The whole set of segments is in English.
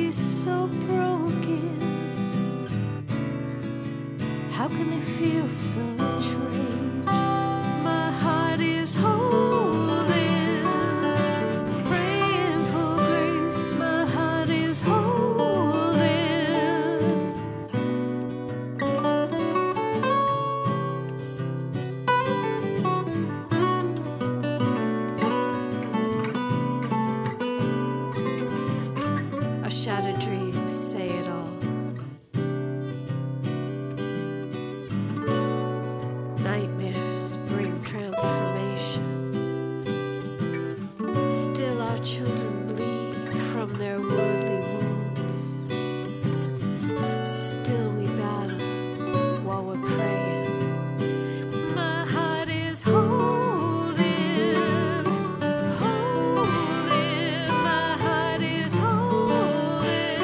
be so broken? How can they feel such rage? My heart is holding, praying for grace. My heart is holding. Our shattered dreams say it all. Nightmares bring transformation. Still our children bleed from their worldly wounds. Still we battle while we're praying. My heart is holding, holding. My heart is holding.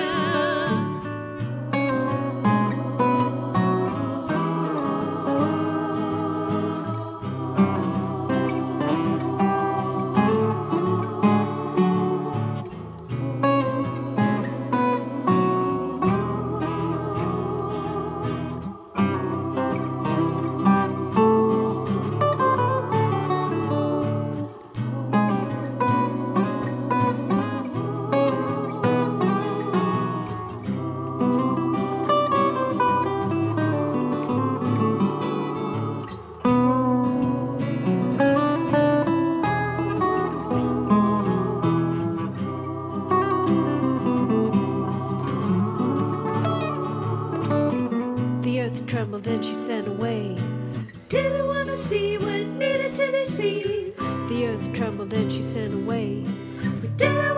The earth trembled and she sent a wave. Didn't want to see what needed to be seen. The earth trembled and she sent a wave. We didn't